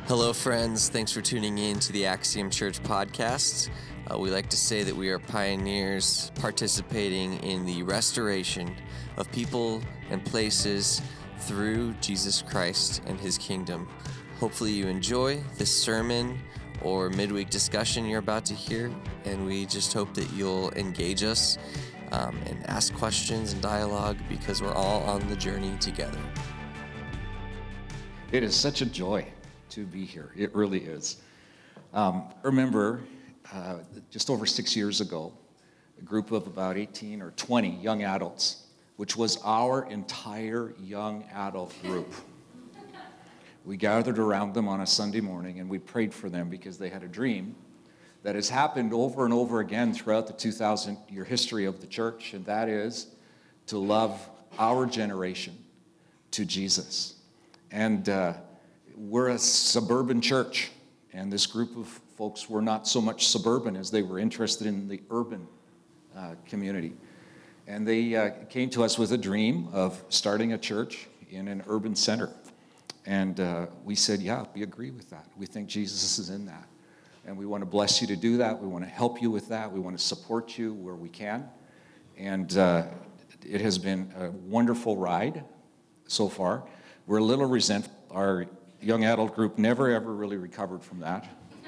Hello, friends. Thanks for tuning in to the Axiom Church podcast. We like to say that we are pioneers participating in the restoration of people and places through Jesus Christ and his kingdom. Hopefully you enjoy this sermon or midweek discussion you're about to hear, and we just hope that you'll engage us and ask questions and dialogue, because we're all on the journey together. It is such a joy to be here. It really is. Remember, just over 6 years ago, a group of about 18 or 20 young adults, which was our entire young adult group. We gathered around them on a Sunday morning and we prayed for them because they had a dream that has happened over and over again throughout the 2,000-year history of the church, and that is to love our generation to Jesus. And we're a suburban church, and this group of folks were not so much suburban as they were interested in the urban community. And they came to us with a dream of starting a church in an urban center. And we said, yeah, we agree with that. We think Jesus is in that. And we want to bless you to do that. We want to help you with that. We want to support you where we can. And it has been a wonderful ride so far. We're a little resentful. Our young adult group never, ever really recovered from that.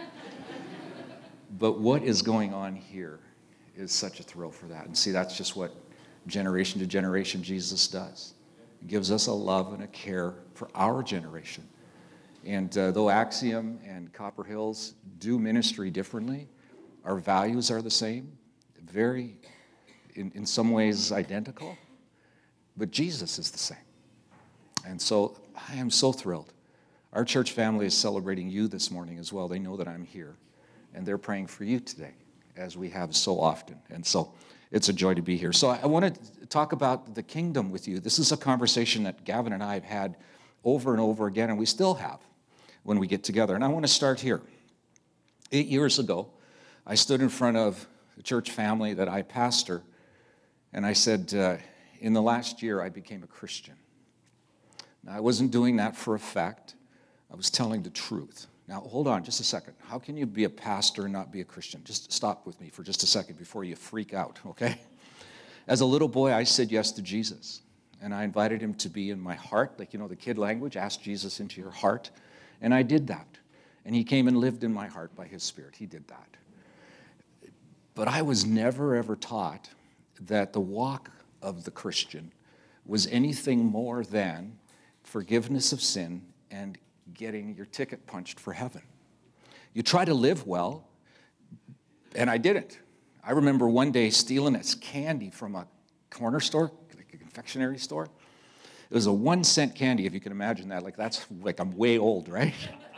But what is going on here is such a thrill for that. And see, that's just what generation to generation Jesus does. He gives us a love and a care for our generation. And though Axiom and Copper Hills do ministry differently, our values are the same, very, in some ways, identical. But Jesus is the same. And so I am so thrilled. Our church family is celebrating you this morning as well. They know that I'm here, and they're praying for you today, as we have so often. And so it's a joy to be here. So I want to talk about the kingdom with you. This is a conversation that Gavin and I have had over and over again, and we still have when we get together. And I want to start here. 8 years ago, I stood in front of the church family that I pastor, and I said, in the last year, I became a Christian. Now, I wasn't doing that for effect. I was telling the truth. Now, hold on just a second. How can you be a pastor and not be a Christian? Just stop with me for just a second before you freak out, okay? As a little boy, I said yes to Jesus, and I invited him to be in my heart, like, the kid language, ask Jesus into your heart, and I did that. And he came and lived in my heart by his Spirit. He did that. But I was never, ever taught that the walk of the Christian was anything more than forgiveness of sin and getting your ticket punched for heaven. You try to live well, and I didn't. I remember one day stealing this candy from a corner store, like a confectionery store. It was a 1-cent candy, if you can imagine that. I'm way old, right?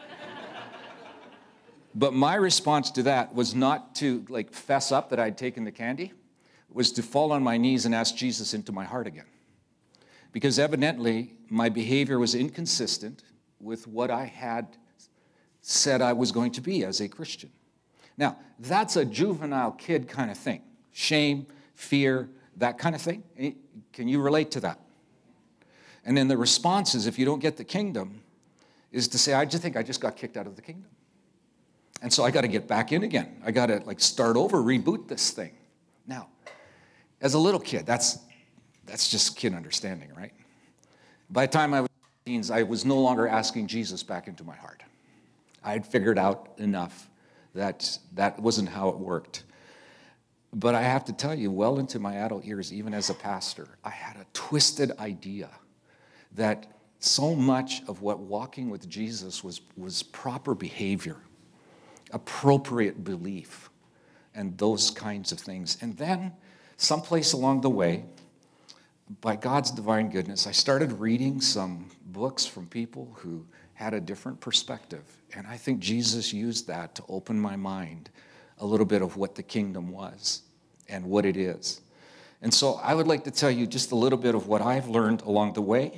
But my response to that was not to fess up that I'd taken the candy. It was to fall on my knees and ask Jesus into my heart again. Because evidently, my behavior was inconsistent with what I had said I was going to be as a Christian. Now, that's a juvenile kid kind of thing. Shame, fear, that kind of thing. Can you relate to that? And then the response is, if you don't get the kingdom, is to say, I just think I just got kicked out of the kingdom. And so I got to get back in again. I got to start over, reboot this thing. Now, as a little kid, that's just kid understanding, right? By the time I was in teens, I was no longer asking Jesus back into my heart. I had figured out enough that that wasn't how it worked. But I have to tell you, well into my adult years, even as a pastor, I had a twisted idea that so much of what walking with Jesus was proper behavior, appropriate belief, and those kinds of things. And then, someplace along the way, by God's divine goodness, I started reading some books from people who had a different perspective. And I think Jesus used that to open my mind a little bit of what the kingdom was and what it is. And so I would like to tell you just a little bit of what I've learned along the way.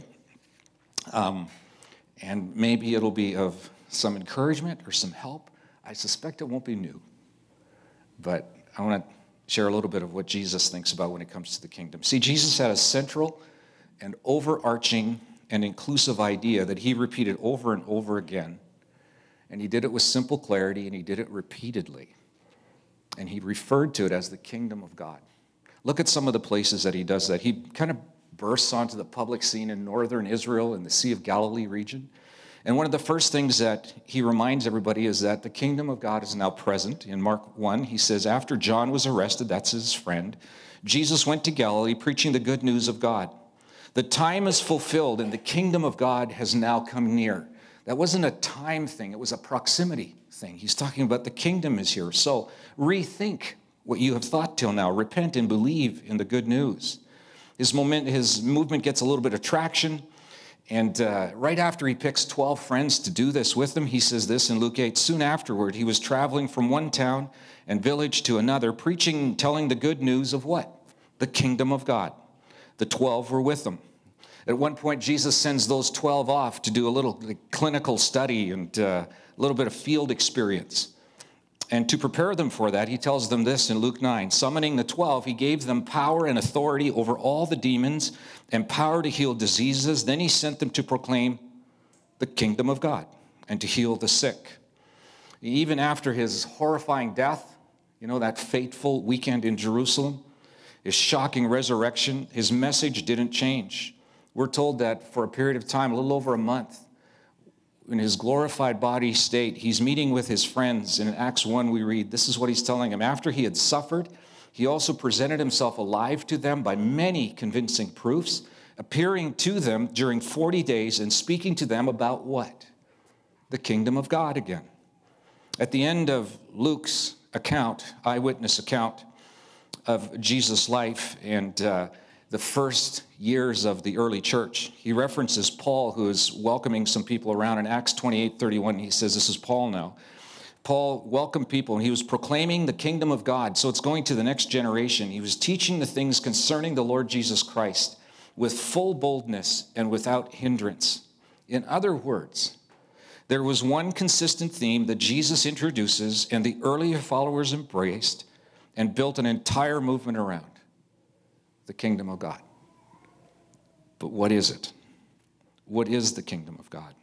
And maybe it'll be of some encouragement or some help. I suspect it won't be new. But I want to share a little bit of what Jesus thinks about when it comes to the kingdom. See, Jesus had a central and overarching and inclusive idea that he repeated over and over again And he did it with simple clarity, and he did it repeatedly. And he referred to it as the kingdom of God. Look at some of the places that he does that. He kind of bursts onto the public scene in northern Israel in the Sea of Galilee region. And one of the first things that he reminds everybody is that the kingdom of God is now present. In Mark 1, he says, after John was arrested, that's his friend, Jesus went to Galilee preaching the good news of God. The time is fulfilled and the kingdom of God has now come near. That wasn't a time thing, it was a proximity thing. He's talking about the kingdom is here. So rethink what you have thought till now. Repent and believe in the good news. His movement gets a little bit of traction. And right after he picks 12 friends to do this with him, he says this in Luke 8, soon afterward, he was traveling from one town and village to another, preaching, telling the good news of what? The kingdom of God. The 12 were with him. At one point, Jesus sends those 12 off to do a little clinical study and a little bit of field experience. And to prepare them for that, he tells them this in Luke 9. Summoning the 12, he gave them power and authority over all the demons and power to heal diseases. Then he sent them to proclaim the kingdom of God and to heal the sick. Even after his horrifying death, you know, that fateful weekend in Jerusalem, his shocking resurrection, his message didn't change. We're told that for a period of time, a little over a month, in his glorified body state, he's meeting with his friends. And in Acts 1, we read, this is what he's telling them. After he had suffered, he also presented himself alive to them by many convincing proofs, appearing to them during 40 days and speaking to them about what? The kingdom of God again. At the end of Luke's account, eyewitness account of Jesus' life and the first years of the early church, he references Paul, who is welcoming some people around. In Acts 28:31, he says, this is Paul now. Paul welcomed people, and he was proclaiming the kingdom of God. So it's going to the next generation. He was teaching the things concerning the Lord Jesus Christ with full boldness and without hindrance. In other words, there was one consistent theme that Jesus introduces and the earlier followers embraced and built an entire movement around: the kingdom of God. But what is it? What is the kingdom of God?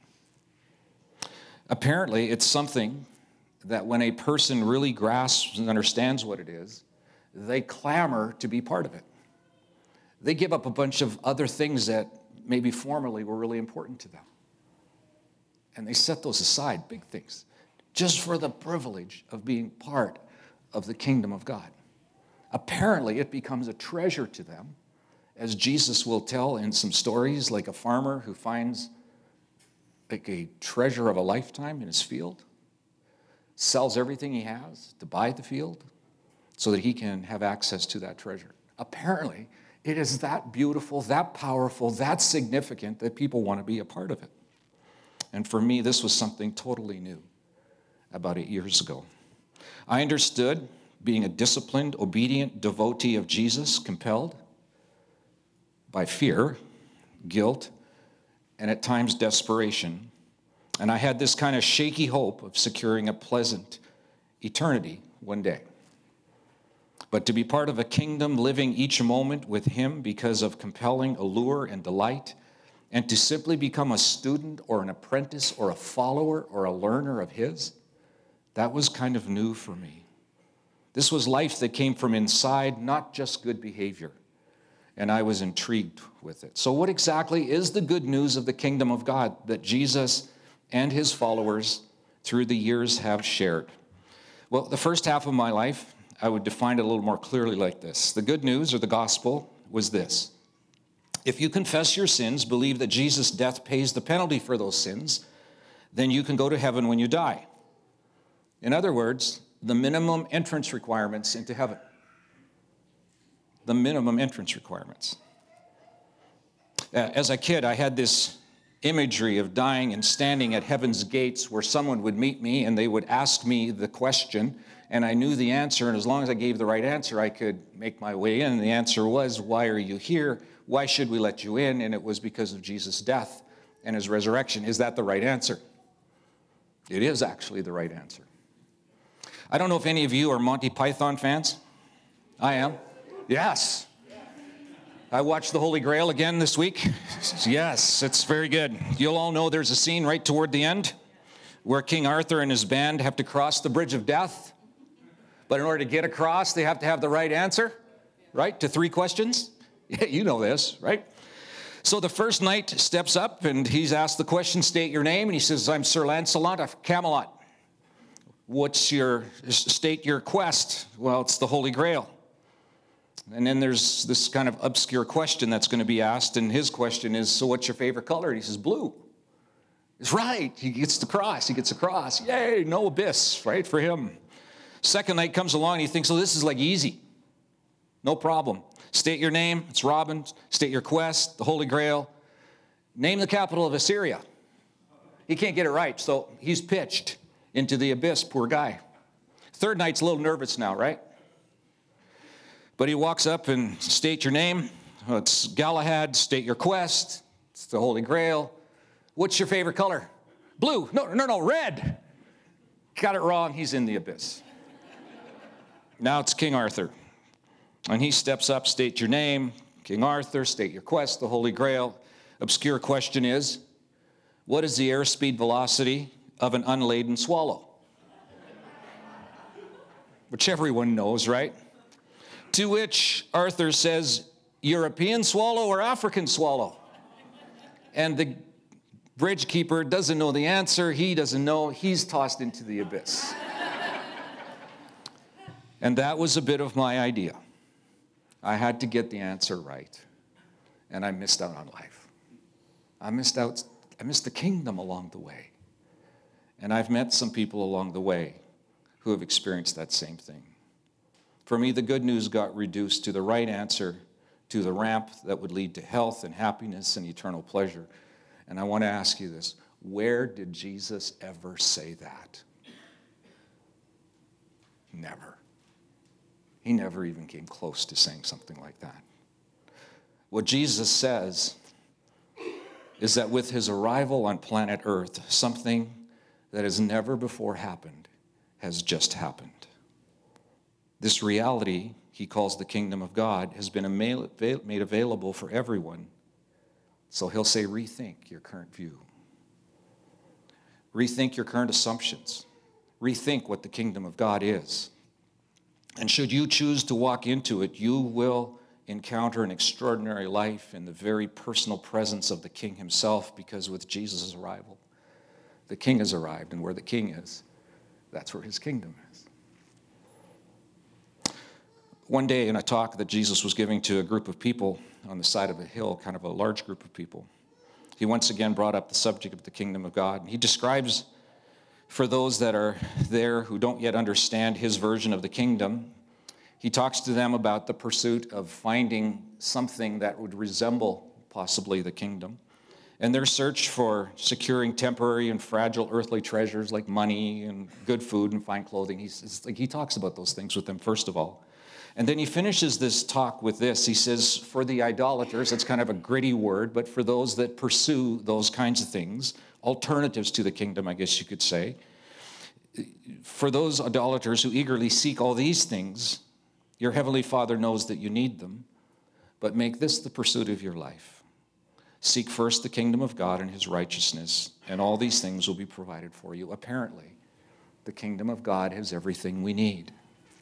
Apparently, it's something that when a person really grasps and understands what it is, they clamor to be part of it. They give up a bunch of other things that maybe formerly were really important to them. And they set those aside, big things, just for the privilege of being part of the kingdom of God. Apparently, it becomes a treasure to them, as Jesus will tell in some stories, like a farmer who finds like a treasure of a lifetime in his field, sells everything he has to buy the field so that he can have access to that treasure. Apparently, it is that beautiful, that powerful, that significant that people want to be a part of it. And for me, this was something totally new about 8 years ago. I understood, being a disciplined, obedient devotee of Jesus, compelled by fear, guilt, and at times desperation. And I had this kind of shaky hope of securing a pleasant eternity one day. But to be part of a kingdom living each moment with him because of compelling allure and delight, and to simply become a student or an apprentice or a follower or a learner of his, that was kind of new for me. This was life that came from inside, not just good behavior. And I was intrigued with it. So what exactly is the good news of the kingdom of God that Jesus and his followers through the years have shared? Well, the first half of my life, I would define it a little more clearly like this. The good news, or the gospel, was this: if you confess your sins, believe that Jesus' death pays the penalty for those sins, then you can go to heaven when you die. In other words, the minimum entrance requirements into heaven. The minimum entrance requirements. As a kid, I had this imagery of dying and standing at heaven's gates where someone would meet me and they would ask me the question, and I knew the answer, and as long as I gave the right answer, I could make my way in. And the answer was, why are you here? Why should we let you in? And it was because of Jesus' death and his resurrection. Is that the right answer? It is actually the right answer. I don't know if any of you are Monty Python fans. I am. Yes. I watched The Holy Grail again this week. Yes, it's very good. You'll all know there's a scene right toward the end where King Arthur and his band have to cross the bridge of death. But in order to get across, they have to have the right answer, right, to 3 questions. Yeah, you know this, right? So the first knight steps up, and he's asked the question, state your name, and he says, I'm Sir Lancelot of Camelot. State your quest? Well, it's the Holy Grail. And then there's this kind of obscure question that's going to be asked, and his question is, so what's your favorite color? And he says, blue. He's right. He gets across. Yay, no abyss, right, for him. Second knight comes along, and he thinks, oh, this is like easy. No problem. State your name. It's Robin. State your quest, the Holy Grail. Name the capital of Assyria. He can't get it right, so he's pitched into the abyss, poor guy. Third knight's a little nervous now, right? But he walks up and state your name. Oh, it's Galahad. State your quest. It's the Holy Grail. What's your favorite color? Blue. No, red. Got it wrong. He's in the abyss. Now it's King Arthur. And he steps up, state your name. King Arthur, state your quest, the Holy Grail. Obscure question is, what is the airspeed velocity of an unladen swallow? Which everyone knows, right? To which Arthur says, European swallow or African swallow? And the bridge keeper doesn't know the answer. He doesn't know. He's tossed into the abyss. And that was a bit of my idea. I had to get the answer right. And I missed out on life. I missed the kingdom along the way. And I've met some people along the way who have experienced that same thing. For me, the good news got reduced to the right answer, to the ramp that would lead to health and happiness and eternal pleasure. And I want to ask you this. Where did Jesus ever say that? Never. He never even came close to saying something like that. What Jesus says is that with his arrival on planet Earth, something that has never before happened has just happened. This reality he calls the kingdom of God has been made available for everyone. So he'll say, rethink your current view. Rethink your current assumptions. Rethink what the kingdom of God is. And should you choose to walk into it, you will encounter an extraordinary life in the very personal presence of the King himself, because with Jesus' arrival, the King has arrived, and where the King is, that's where his kingdom is. One day in a talk that Jesus was giving to a group of people on the side of a hill, kind of a large group of people, he once again brought up the subject of the kingdom of God. He describes, for those that are there who don't yet understand his version of the kingdom, he talks to them about the pursuit of finding something that would resemble possibly the kingdom, and their search for securing temporary and fragile earthly treasures like money and good food and fine clothing. He talks about those things with them first of all. And then he finishes this talk with this. He says, for the idolaters, it's kind of a gritty word, but for those that pursue those kinds of things, alternatives to the kingdom, I guess you could say, for those idolaters who eagerly seek all these things, your heavenly Father knows that you need them, but make this the pursuit of your life. Seek first the kingdom of God and his righteousness, and all these things will be provided for you. Apparently, the kingdom of God has everything we need,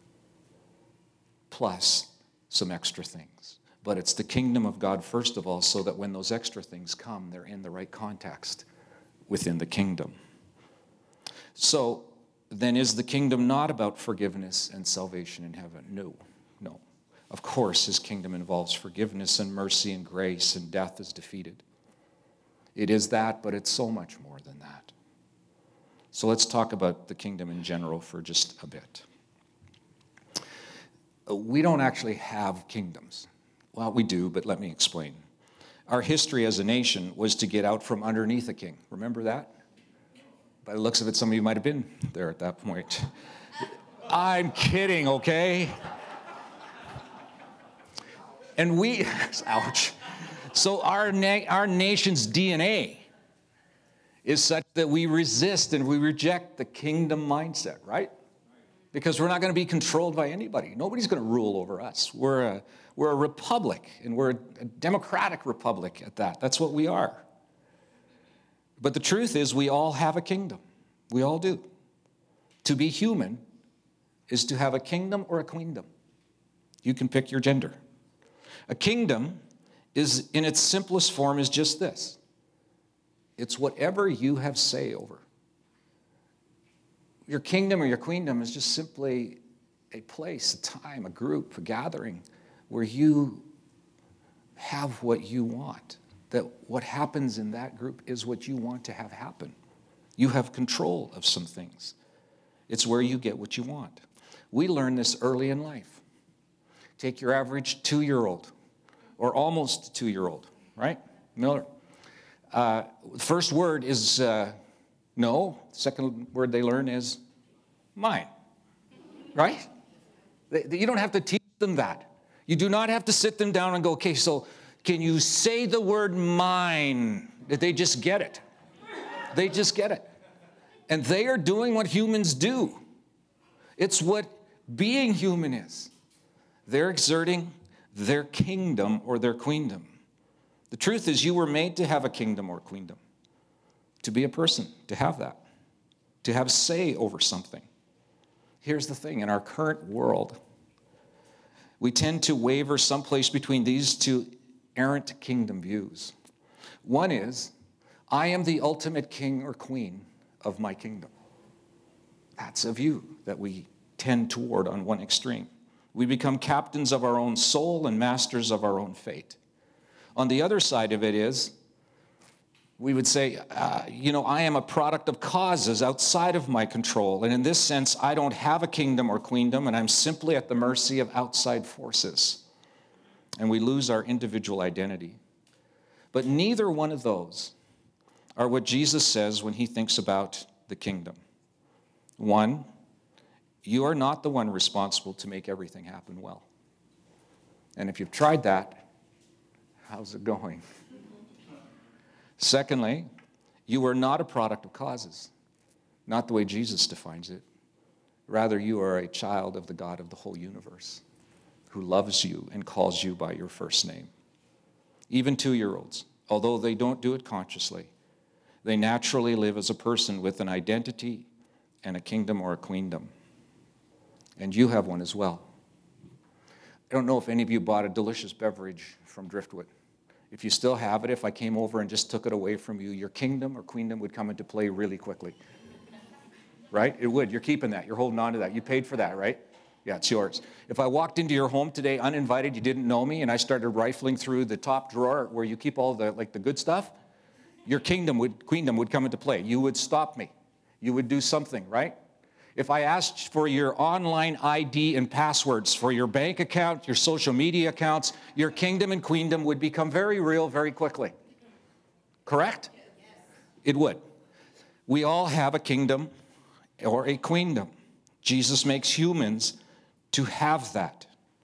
plus some extra things. But it's the kingdom of God first of all, so that when those extra things come, they're in the right context within the kingdom. So then, is the kingdom not about forgiveness and salvation in heaven? No. Of course, his kingdom involves forgiveness and mercy and grace, and death is defeated. It is that, but it's so much more than that. So let's talk about the kingdom in general for just a bit. We don't actually have kingdoms. Well, we do, but let me explain. Our history as a nation was to get out from underneath a king. Remember that? By the looks of it, some of you might have been there at that point. I'm kidding, okay? And we, ouch. So our nation's DNA is such that we resist and we reject the kingdom mindset, right? Because we're not going to be controlled by anybody. Nobody's going to rule over us. We're a republic, and we're a democratic republic at that. That's what we are. But the truth is, we all have a kingdom. We all do. To be human is to have a kingdom or a queendom. You can pick your gender. A kingdom is, in its simplest form, is just this. It's whatever you have say over. Your kingdom or your queendom is just simply a place, a time, a group, a gathering where you have what you want. That what happens in that group is what you want to have happen. You have control of some things. It's where you get what you want. We learn this early in life. Take your average 2-year-old, or almost 2-year-old, right? Miller. First word is no. Second word they learn is mine, right? You don't have to teach them that. You do not have to sit them down and go, okay, so can you say the word mine? They just get it. They just get it. And they are doing what humans do. It's what being human is. They're exerting their kingdom or their queendom. The truth is you were made to have a kingdom or queendom, to be a person, to have that, to have say over something. Here's the thing, in our current world, we tend to waver someplace between these two errant kingdom views. One is, I am the ultimate king or queen of my kingdom. That's a view that we tend toward on one extreme. We become captains of our own soul and masters of our own fate. On the other side of it is, we would say, I am a product of causes outside of my control. And in this sense, I don't have a kingdom or queendom, and I'm simply at the mercy of outside forces. And we lose our individual identity. But neither one of those are what Jesus says when he thinks about the kingdom. One, you are not the one responsible to make everything happen well. And if you've tried that, how's it going? Secondly, you are not a product of causes, not the way Jesus defines it. Rather, you are a child of the God of the whole universe who loves you and calls you by your first name. Even 2-year-olds, although they don't do it consciously, they naturally live as a person with an identity and a kingdom or a queendom. And you have one as well. I don't know if any of you bought a delicious beverage from Driftwood. If you still have it, if I came over and just took it away from you, your kingdom or queendom would come into play really quickly. Right? It would. You're keeping that. You're holding on to that. You paid for that, right? Yeah, it's yours. If I walked into your home today uninvited, you didn't know me, and I started rifling through the top drawer where you keep all the good stuff, your queendom would come into play. You would stop me. You would do something, right? If I asked for your online ID and passwords for your bank account, your social media accounts, your kingdom and queendom would become very real very quickly. Correct? It would. We all have a kingdom or a queendom. Jesus makes humans to have that,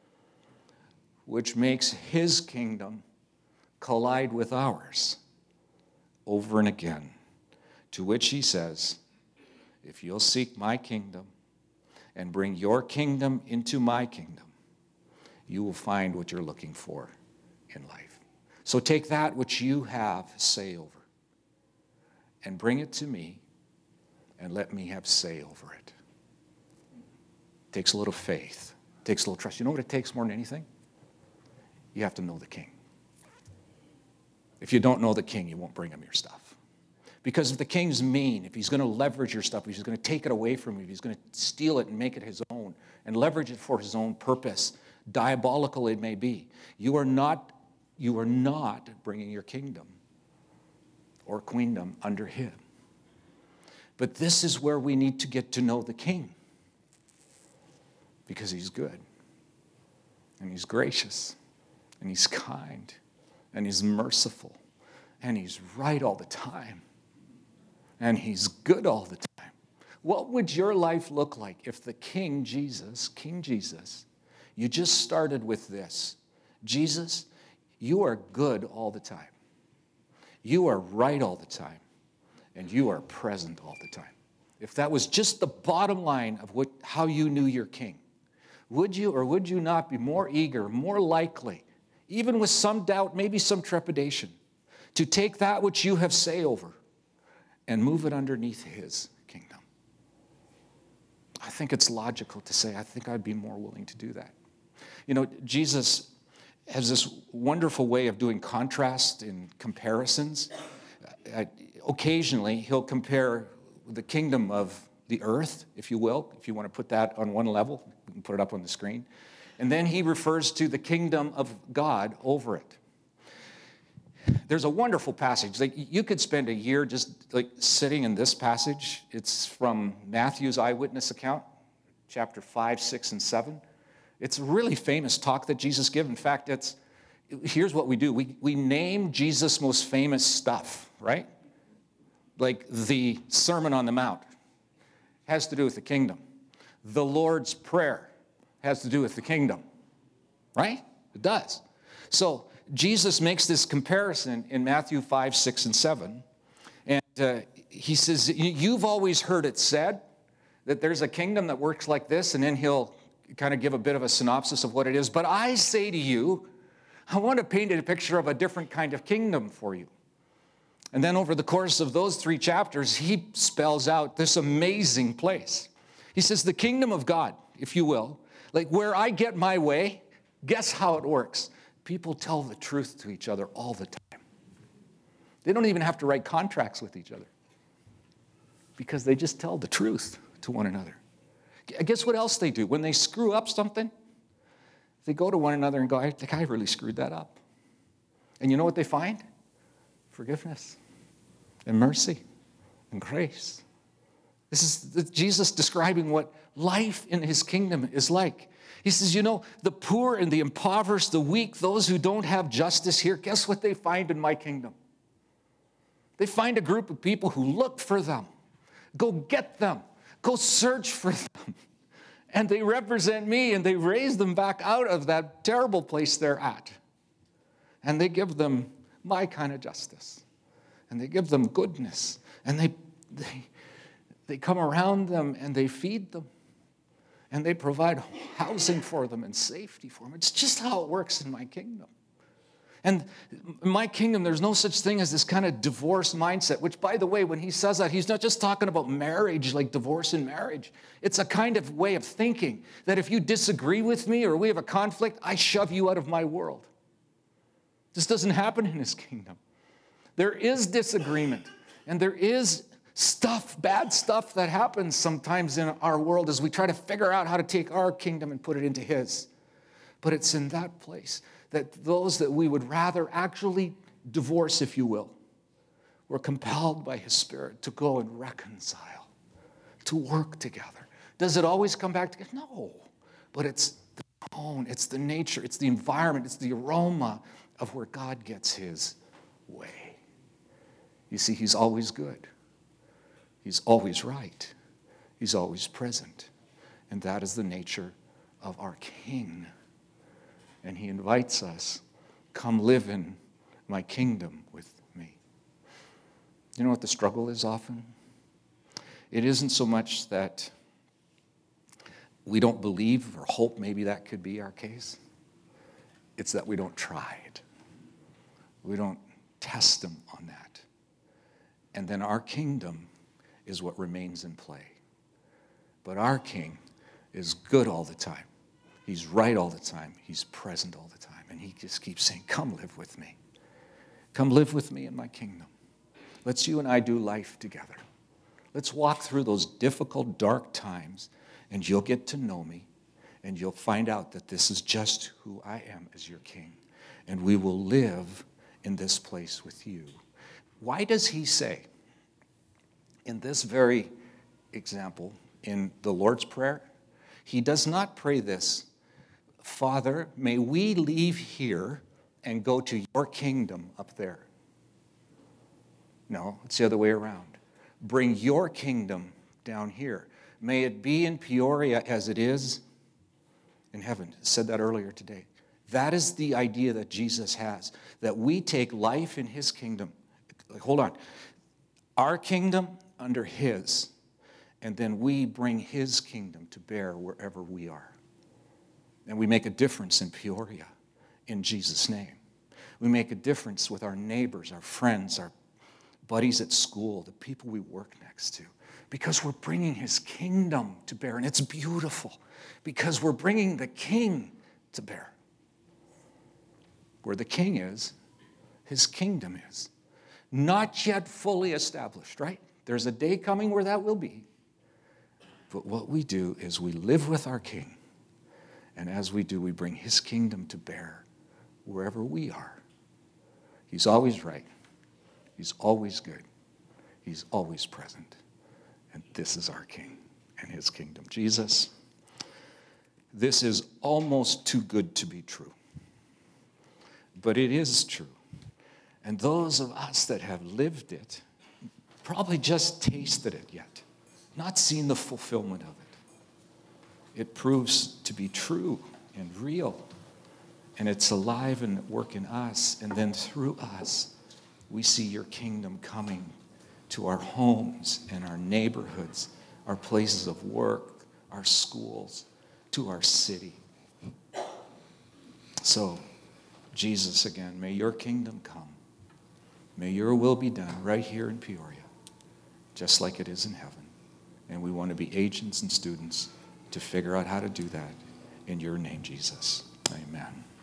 which makes his kingdom collide with ours over and again, to which he says, if you'll seek my kingdom and bring your kingdom into my kingdom, you will find what you're looking for in life. So take that which you have say over and bring it to me and let me have say over it. It takes a little faith. It takes a little trust. You know what it takes more than anything? You have to know the king. If you don't know the king, you won't bring him your stuff. Because if the king's mean, if he's going to leverage your stuff, if he's going to take it away from you, if he's going to steal it and make it his own and leverage it for his own purpose, diabolical it may be, you are not bringing your kingdom or queendom under him. But this is where we need to get to know the king, because he's good and he's gracious and he's kind and he's merciful and he's right all the time. And he's good all the time. What would your life look like if the King Jesus, you just started with this? Jesus, you are good all the time. You are right all the time. And you are present all the time. If that was just the bottom line of how you knew your King, would you or would you not be more eager, more likely, even with some doubt, maybe some trepidation, to take that which you have say over and move it underneath his kingdom? I think it's logical to say, I think I'd be more willing to do that. You know, Jesus has this wonderful way of doing contrast and comparisons. Occasionally, he'll compare the kingdom of the earth, if you will, if you want to put that on one level, you can put it up on the screen. And then he refers to the kingdom of God over it. There's a wonderful passage. Like, you could spend a year just like sitting in this passage. It's from Matthew's eyewitness account, chapter 5, 6, and 7. It's a really famous talk that Jesus gave. In fact, here's what we do. We name Jesus' most famous stuff, right? Like the Sermon on the Mount has to do with the kingdom. The Lord's Prayer has to do with the kingdom, right? It does. So Jesus makes this comparison in Matthew 5, 6, and 7. And he says, you've always heard it said that there's a kingdom that works like this, and then he'll kind of give a bit of a synopsis of what it is. But I say to you, I want to paint a picture of a different kind of kingdom for you. And then over the course of those 3 chapters, he spells out this amazing place. He says, the kingdom of God, if you will, like where I get my way, guess how it works? People tell the truth to each other all the time. They don't even have to write contracts with each other because they just tell the truth to one another. Guess what else they do? When they screw up something, they go to one another and go, I think I really screwed that up. And you know what they find? Forgiveness and mercy and grace. This is Jesus describing what life in his kingdom is like. He says, you know, the poor and the impoverished, the weak, those who don't have justice here, guess what they find in my kingdom? They find a group of people who look for them, go get them, go search for them. And they represent me, and they raise them back out of that terrible place they're at. And they give them my kind of justice. And they give them goodness. And they come around them and they feed them. And they provide housing for them and safety for them. It's just how it works in my kingdom. And in my kingdom, there's no such thing as this kind of divorce mindset, which, by the way, when he says that, he's not just talking about marriage, like divorce in marriage. It's a kind of way of thinking that if you disagree with me or we have a conflict, I shove you out of my world. This doesn't happen in his kingdom. There is disagreement, and there is stuff, bad stuff that happens sometimes in our world as we try to figure out how to take our kingdom and put it into his. But it's in that place that those that we would rather actually divorce, if you will, we're compelled by his Spirit to go and reconcile, to work together. Does it always come back together? No. But it's the tone, it's the nature, it's the environment, it's the aroma of where God gets his way. You see, he's always good. He's always right. He's always present. And that is the nature of our King. And he invites us, come live in my kingdom with me. You know what the struggle is often? It isn't so much that we don't believe or hope maybe that could be our case. It's that we don't try it. We don't test him on that. And then our kingdom is what remains in play. But our King is good all the time. He's right all the time. He's present all the time. And he just keeps saying, come live with me. Come live with me in my kingdom. Let's you and I do life together. Let's walk through those difficult, dark times, and you'll get to know me, and you'll find out that this is just who I am as your King. And we will live in this place with you. Why does he say, in this very example, in the Lord's Prayer, he does not pray this, Father, may we leave here and go to your kingdom up there. No, it's the other way around. Bring your kingdom down here. May it be in Peoria as it is in heaven. I said that earlier today. That is the idea that Jesus has, that we take life in his kingdom. Like, hold on. Our kingdom under his, and then we bring his kingdom to bear wherever we are. And we make a difference in Peoria in Jesus' name. We make a difference with our neighbors, our friends, our buddies at school, the people we work next to. because we're bringing his kingdom to bear. And it's beautiful because we're bringing the king to bear. Where the king is, his kingdom is. Not yet fully established, right? There's a day coming where that will be. But what we do is we live with our king. And as we do, we bring his kingdom to bear wherever we are. He's always right. He's always good. He's always present. And this is our king and his kingdom. Jesus, this is almost too good to be true. But it is true. And those of us that have lived it probably just tasted it yet, not seen the fulfillment of it. It proves to be true and real, and it's alive and at work in us, and then through us, we see your kingdom coming to our homes and our neighborhoods, our places of work, our schools, to our city. So, Jesus, again, may your kingdom come. May your will be done right here in Peoria, just like it is in heaven. And we want to be agents and students to figure out how to do that in your name, Jesus. Amen.